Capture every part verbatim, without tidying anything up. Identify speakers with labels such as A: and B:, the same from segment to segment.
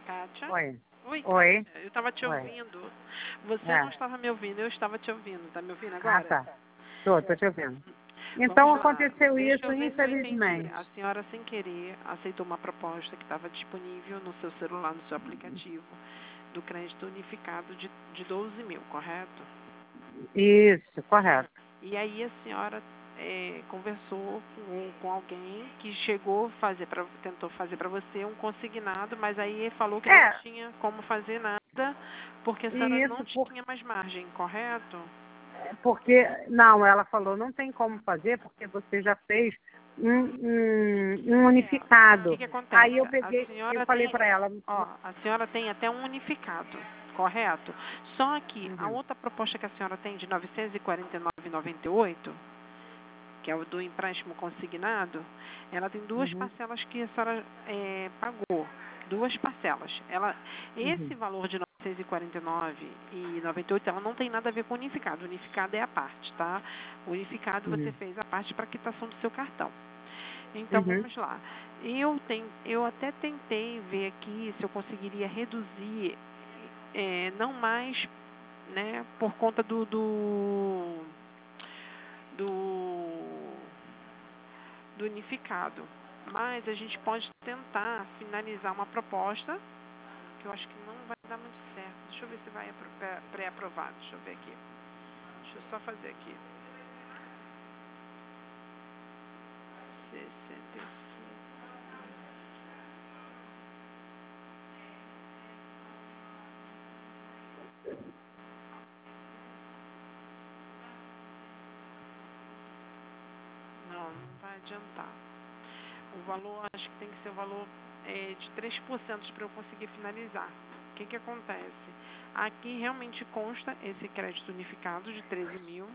A: Kátia?
B: Oi.
A: Oi,
B: Oi.
A: Kátia. Eu estava te
B: Oi.
A: ouvindo. Você
B: É.
A: não estava me ouvindo, eu estava te ouvindo. Está me ouvindo
B: Ah,
A: agora?
B: tá. Tô, tô te ouvindo. Então
A: Vamos lá.
B: aconteceu
A: Deixa
B: isso,
A: eu ver se eu entendi.
B: infelizmente.
A: A senhora, sem querer, aceitou uma proposta que estava disponível no seu celular, no seu aplicativo, do crédito unificado de, de doze mil, correto?
B: Isso, correto.
A: E aí a senhora é, conversou com, com alguém que chegou a fazer pra, tentou fazer para você um consignado, mas aí falou que não
B: É,
A: tinha como fazer nada, porque a senhora
B: isso,
A: não
B: por,
A: tinha mais margem, correto?
B: porque, não, ela falou, não tem como fazer, porque você já fez um, um, um
A: É, o que,
B: unificado.
A: que acontece?
B: Aí eu
A: A
B: peguei, eu
A: senhora
B: falei
A: tem,
B: para ela,
A: ó, a senhora tem até um unificado, correto? Só que a
B: uhum,
A: outra proposta que a senhora tem de novecentos e quarenta e nove reais e noventa e oito centavos, que é o do empréstimo consignado, ela tem duas
B: uhum,
A: parcelas que a senhora é, pagou. Duas parcelas. Ela, esse
B: uhum,
A: valor de novecentos e quarenta e nove reais e noventa e oito centavos, ela não tem nada a ver com o unificado. O unificado é a parte, tá? O unificado você
B: uhum,
A: fez a parte para quitação do seu cartão. Então
B: uhum.
A: vamos lá. Eu, tem, eu até tentei ver aqui se eu conseguiria reduzir, é, não mais, né, por conta do, do, do, do unificado. Mas a gente pode tentar finalizar uma proposta, que eu acho que não vai dar muito certo. Deixa eu ver se vai apro- pré-aprovado. Deixa eu ver aqui. Deixa eu só fazer aqui. sessenta e cinco. Não, não vai adiantar. O valor, acho que tem que ser o valor é, de três por cento para eu conseguir finalizar. O que, que acontece? Aqui realmente consta esse crédito unificado de treze mil.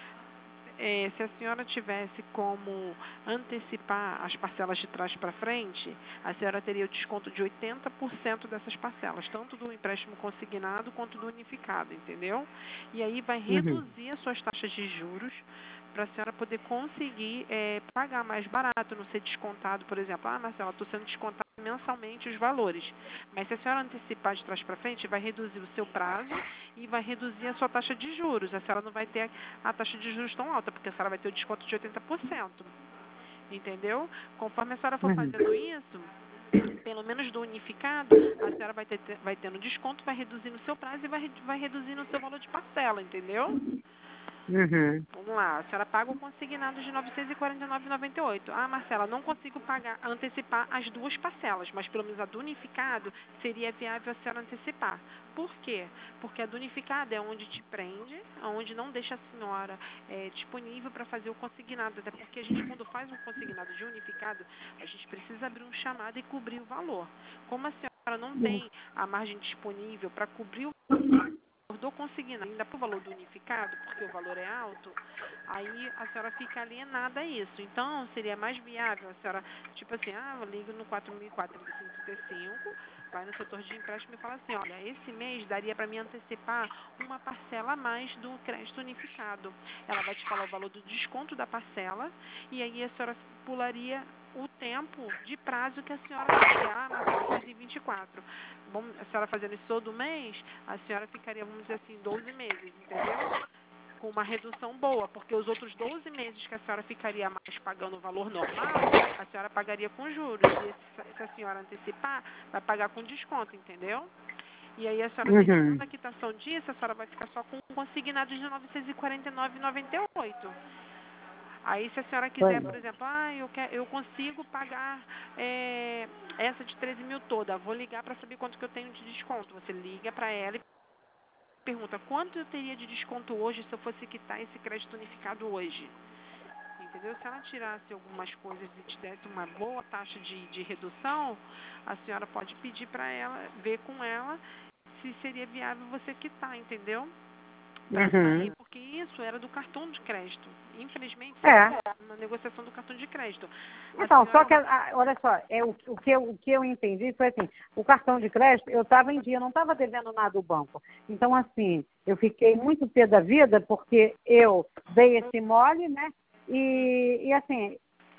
A: É, se a senhora tivesse como antecipar as parcelas de trás para frente, a senhora teria o desconto de oitenta por cento dessas parcelas, tanto do empréstimo consignado quanto do unificado, entendeu? E aí vai
B: Uhum.
A: reduzir as suas taxas de juros para a senhora poder conseguir é, pagar mais barato, não ser descontado, por exemplo, ah, Marcela, estou sendo descontado mensalmente os valores. Mas se a senhora antecipar de trás para frente, vai reduzir o seu prazo e vai reduzir a sua taxa de juros. A senhora não vai ter a taxa de juros tão alta, porque a senhora vai ter o desconto de oitenta por cento. Entendeu? Conforme a senhora for
B: Uhum.
A: fazendo isso, pelo menos do unificado, a senhora vai, ter, vai tendo desconto, vai reduzindo o seu prazo e vai, vai reduzindo o seu valor de parcela, entendeu?
B: Uhum.
A: Vamos lá, a senhora paga o consignado de novecentos e quarenta e nove reais e noventa e oito centavos. Ah, Marcela, não consigo pagar, antecipar as duas parcelas, mas pelo menos a do unificado seria viável a senhora antecipar. Por quê? Porque a do unificado é onde te prende, onde não deixa a senhora é, disponível para fazer o consignado. Até porque a gente, quando faz um consignado de unificado, a gente precisa abrir um chamado e cobrir o valor. Como a senhora não tem a margem disponível para cobrir o do consignado, ainda para o valor do unificado, porque o valor é alto, aí a senhora fica alienada a isso. Então, seria mais viável a senhora, tipo assim, ah, eu ligo no quatro mil e quatro, trinta e cinco, trinta e cinco, vai no setor de empréstimo e fala assim, olha, esse mês daria para me antecipar uma parcela a mais do crédito unificado. Ela vai te falar o valor do desconto da parcela e aí a senhora pularia o tempo de prazo que a senhora queria. Ah, Marcela, faz em vinte e quatro. Bom, a senhora fazendo isso todo mês, a senhora ficaria, vamos dizer assim, doze meses, entendeu? Com uma redução boa, porque os outros doze meses que a senhora ficaria mais pagando o valor normal, a senhora pagaria com juros. E se a senhora antecipar, vai pagar com desconto, entendeu? E aí a senhora terminando
B: Uhum.
A: a quitação disso, a senhora vai ficar só com um consignado de novecentos e quarenta e nove reais e noventa e oito centavos. Aí, se a senhora quiser,
B: Pois
A: por
B: é.
A: exemplo, ah, eu, quer, eu consigo pagar é, essa de treze mil toda, vou ligar para saber quanto que eu tenho de desconto. Você liga para ela e pergunta quanto eu teria de desconto hoje se eu fosse quitar esse crédito unificado hoje. Entendeu? Se ela tirasse algumas coisas e te desse uma boa taxa de, de redução, a senhora pode pedir para ela, ver com ela se seria viável você quitar, entendeu? Para sair,
B: Uhum.
A: porque isso era do cartão de crédito. Infelizmente, seria
B: É.
A: uma negociação do cartão de crédito. A
B: Então, só
A: senhora
B: que, ah, olha só, é, o, o, que eu, o que eu entendi foi assim, o cartão de crédito, eu estava em dia, eu não estava devendo nada ao banco. Então, assim, eu fiquei muito pé da vida, porque eu dei esse mole, né? E, e assim,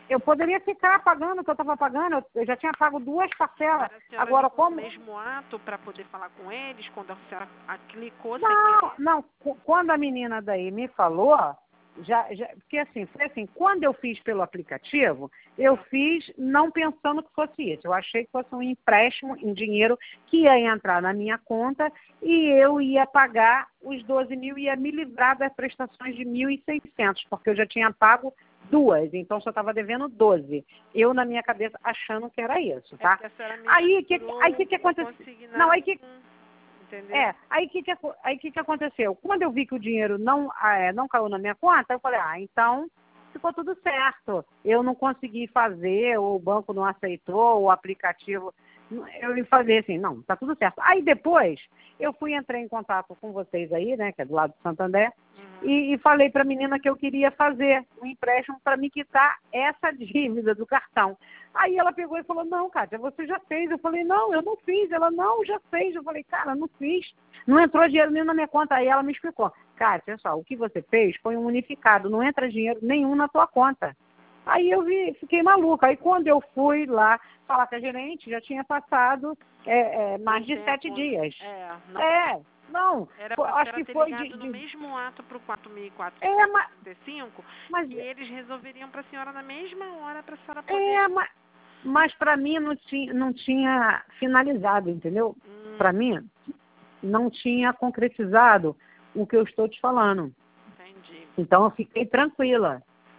B: Eu poderia ficar pagando o que eu estava pagando, eu, eu já tinha pago duas parcelas.
A: Mas a senhora
B: Agora,
A: ligou
B: como...
A: no mesmo ato para poder falar com eles, quando a senhora a- clicou sem
B: Não,
A: querer?
B: não, cu- quando a menina daí me falou, já, já, porque assim, foi assim, quando eu fiz pelo aplicativo, eu fiz não pensando que fosse isso. Eu achei que fosse um empréstimo em dinheiro que ia entrar na minha conta e eu ia pagar os doze mil e ia me livrar das prestações de mil e seiscentos, porque eu já tinha pago duas, então só estava devendo doze. Eu, na minha cabeça, achando que era isso,
A: É
B: tá?
A: porque a senhora
B: Aí, que,
A: misturou
B: aí, que, que
A: o
B: aconteceu?
A: consignado
B: Não, aí que...
A: com... Entendeu?
B: É, aí o que, que, aco- aí que, que aconteceu? Quando eu vi que o dinheiro não, ah, é, não caiu na minha conta, eu falei, ah, então ficou tudo certo. Eu não consegui fazer, ou o banco não aceitou, o aplicativo. Eu falei assim, não, tá tudo certo. Aí depois eu fui, entrei em contato com vocês aí, né, que é do lado do Santander,
A: Uhum.
B: e, e falei para a menina que eu queria fazer um empréstimo para me quitar essa dívida do cartão. Aí ela pegou e falou, não, Kátia, você já fez. Eu falei, não, eu não fiz. Ela, não, já fez. Eu falei, cara, não fiz. Não entrou dinheiro nenhum na minha conta. Aí ela me explicou, Kátia, olha só, o que você fez foi um unificado, não entra dinheiro nenhum na tua conta. Aí eu vi, fiquei maluca. Aí quando eu fui lá falar com a gerente, já tinha passado é, é, mais de
A: Tempo,
B: sete dias.
A: É, não,
B: É, não,
A: era
B: foi-
A: para a
B: acho
A: senhora
B: que
A: ter
B: foi de...
A: ligado no
B: de
A: mesmo ato para o quatro mil
B: é,
A: quatrocentos
B: mas,
A: e trinta e cinco
B: mas,
A: que eles resolveriam para a senhora na mesma hora para a senhora poder...
B: é, mas, mas para mim não tinha, não tinha finalizado, entendeu?
A: Hum,
B: Para mim não tinha concretizado o que eu estou te falando.
A: entendi.
B: Então eu fiquei tranquila.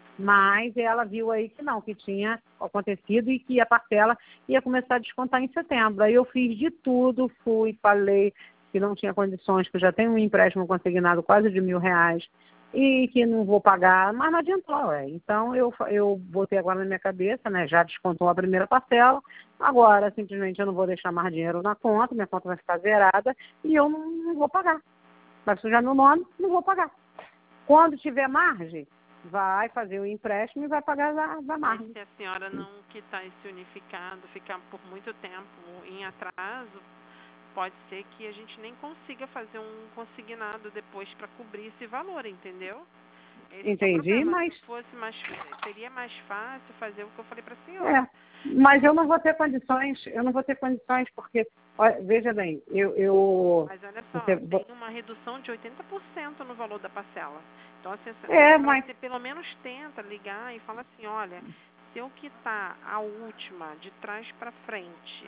B: Mas ela viu aí que não, que tinha acontecido e que a parcela ia começar a descontar em setembro. Aí eu fiz de tudo, fui, falei que não tinha condições, que eu já tenho um empréstimo consignado quase de mil reais e que não vou pagar, mas não adiantou. Ué. Então eu, eu botei agora na minha cabeça, né? Já descontou a primeira parcela, agora simplesmente eu não vou deixar mais dinheiro na conta, minha conta vai ficar zerada e eu não, não vou pagar. Vai sujar meu nome, não vou pagar. Quando tiver margem, vai fazer o empréstimo e vai pagar da, da
A: Mas
B: margem.
A: se a senhora não quitar esse unificado, ficar por muito tempo em atraso, pode ser que a gente nem consiga fazer um consignado depois para cobrir esse valor, entendeu? Esse que é o
B: Entendi,
A: problema.
B: mas,
A: Se fosse mais, seria mais fácil fazer o que eu falei para a senhora.
B: é, mas eu não vou ter condições, eu não vou ter condições, porque, olha, veja bem, eu, eu
A: Mas olha só,
B: você,
A: tem uma redução de oitenta por cento no valor da parcela. Então, assim,
B: é,
A: ela
B: mas,
A: você pelo menos tenta ligar e fala assim, olha, se eu quitar a última de trás para frente,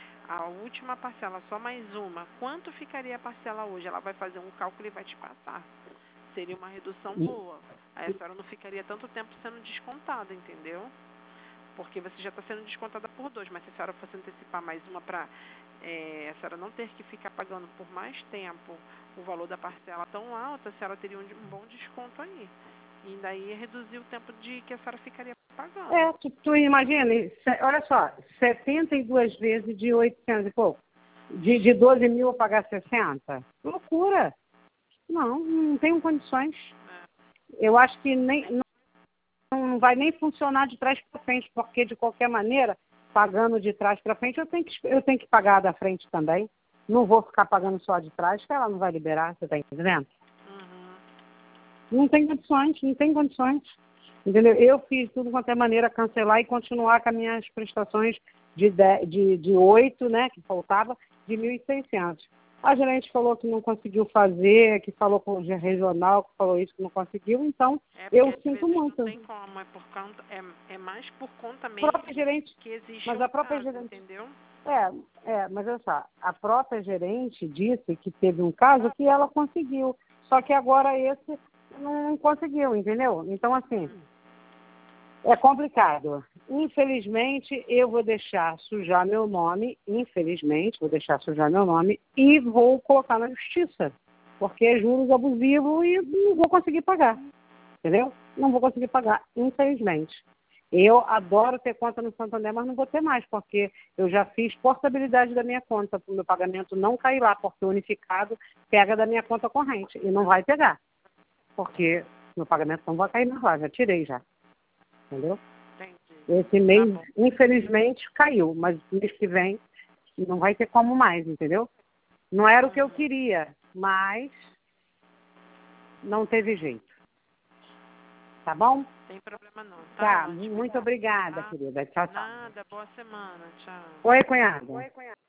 A: a última parcela, só mais uma, quanto ficaria a parcela hoje? Ela vai fazer um cálculo e vai te passar. Seria uma redução boa. Aí a senhora não ficaria tanto tempo sendo descontada, entendeu? Porque você já está sendo descontada por dois, mas se a senhora fosse antecipar mais uma para é, a senhora não ter que ficar pagando por mais tempo o valor da parcela tão alta, a senhora teria um, um bom desconto aí. E daí ia reduzir o tempo de que a senhora ficaria pagando.
B: é, tu, tu imagina, se- olha só, setenta e duas vezes de oitocentos e pouco, de, de doze mil eu pagar sessenta? Loucura! Não, não tenho condições. Eu acho que nem, não vai nem funcionar de trás para frente, porque de qualquer maneira, pagando de trás para frente, eu tenho, que, eu tenho que pagar da frente também. Não vou ficar pagando só de trás, que ela não vai liberar, você está entendendo?
A: Uhum.
B: Não tem condições, não tem condições. Entendeu? Eu fiz tudo quanto é maneira cancelar e continuar com as minhas prestações de, de, de, de oito, né, que faltava, de mil e seiscentos. A gerente falou que não conseguiu fazer, que falou com o regional, que falou isso, que não conseguiu, então
A: É porque
B: eu
A: às
B: sinto
A: vezes
B: muito.
A: não tem como, é por conta, é, é mais por conta
B: A
A: mesmo
B: própria gerente,
A: que existe
B: mas
A: um
B: a própria
A: caso,
B: gerente,
A: entendeu?
B: é, é, mas olha só, a própria gerente disse que teve um caso que ela conseguiu, só que agora esse não conseguiu, entendeu? Então, assim, é complicado. Infelizmente, eu vou deixar sujar meu nome, infelizmente, vou deixar sujar meu nome e vou colocar na justiça, porque é juros abusivos e não vou conseguir pagar, entendeu? Não vou conseguir pagar, infelizmente. Eu adoro ter conta no Santander, mas não vou ter mais, porque eu já fiz portabilidade da minha conta, para o meu pagamento não cair lá, porque o unificado pega da minha conta corrente e não vai pegar, porque meu pagamento não vai cair mais lá, já tirei já, entendeu?
A: Entendi.
B: Esse
A: Tá
B: mês,
A: bom.
B: infelizmente, caiu, mas mês que vem não vai ter como mais, entendeu? Não era o que eu queria, mas não teve jeito. Tá bom?
A: Tem problema não.
B: Tá,
A: Tá, ótimo.
B: muito obrigada,
A: Tá?
B: querida. Tchau, tchau.
A: Nada, boa semana. Tchau.
B: Oi, cunhada.
C: Oi, cunhado.